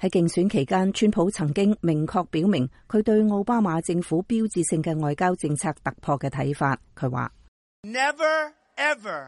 喺競選期間，川普曾經明確表明佢對奧巴馬政府標誌性嘅外交政策突破嘅睇法。佢話 ：Never, ever,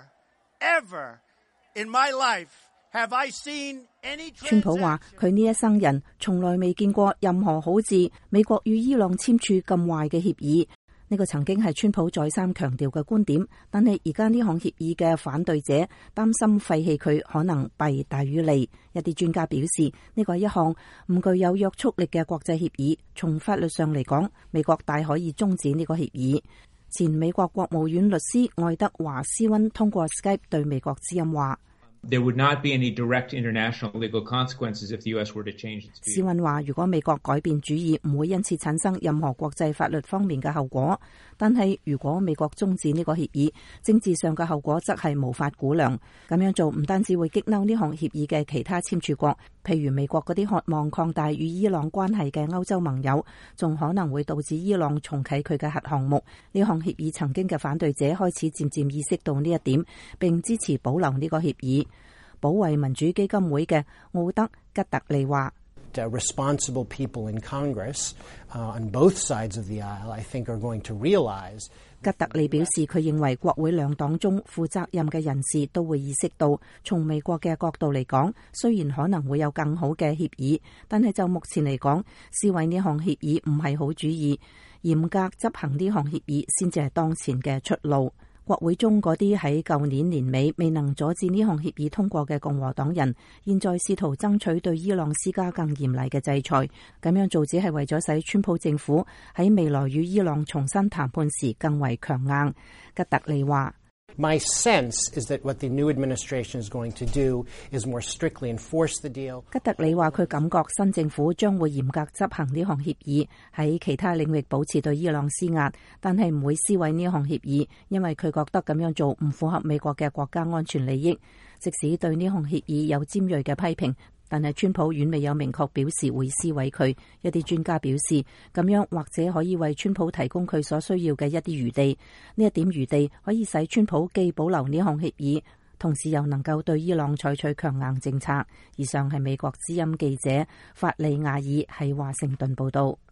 ever in my life have I seen any。 川普話佢呢一生人從來未見過任何好似美國與伊朗簽署咁壞嘅協議。呢個曾經係川普再三強調嘅觀點，但係而家呢項協議嘅反對者擔心廢棄佢可能弊大於利。一啲專家表示，呢個係一項唔具有約束力嘅國際協議，從法律上嚟講，美國大可以終止呢個協議。前美國國務院律師愛德華斯溫通過 Skype 對美國之音話 ：There would not be any direct international legal consequences if the U.S. were to change its view. 斯溫話：如果美國改變主意，唔會因此產生任何國際法律方面嘅後果。但係如果美國終止呢個協議，政治上嘅後果則係無法估量。咁樣做唔單止會激嬲呢項協議嘅其他簽署國，譬如美國嗰啲渴望擴大與伊朗關係嘅歐洲盟友，仲可能會導致伊朗重啟佢嘅核項目。呢項協議曾經嘅反對者開始漸漸意識到呢一點，並支持保留呢個協議。保衛民主基金會嘅奧德吉特利話 ：Responsible people in Congress on both sides of the aisle, I think, are going to realize。 吉特利表示，佢認為國會兩黨中負責任嘅人士都會意識到，從美國嘅角度嚟講，雖然可能會有更好嘅協議，但係就目前嚟講，撕毀呢項協議唔係好主意，嚴格執行呢項協議先至係當前嘅出路。國會中嗰啲喺舊年年尾未能阻止呢項協議通過嘅共和黨人，現在試圖爭取對伊朗施加更嚴厲嘅制裁。咁樣做只係為咗使川普政府喺未來與伊朗重新談判時更為強硬。吉特利話 ：My sense is that what the new administration is going to do is more strictly enforce the deal。 吉特里話：佢感覺新政府將會嚴格執行呢項協議，喺其他領域保持對伊朗施壓，但係唔會撕毀呢項協議，因為佢覺得咁樣做唔符合美國嘅國家安全利益。即使對呢項協議有尖銳嘅批評，但係川普遠未有明確表示會撕毀佢。一啲專家表示，咁樣或者可以為川普提供佢所需要嘅一啲餘地。呢一點餘地可以使川普既保留呢項協議，同時又能夠對伊朗採取強硬政策。以上係美國之音記者法利亞爾喺華盛頓報道。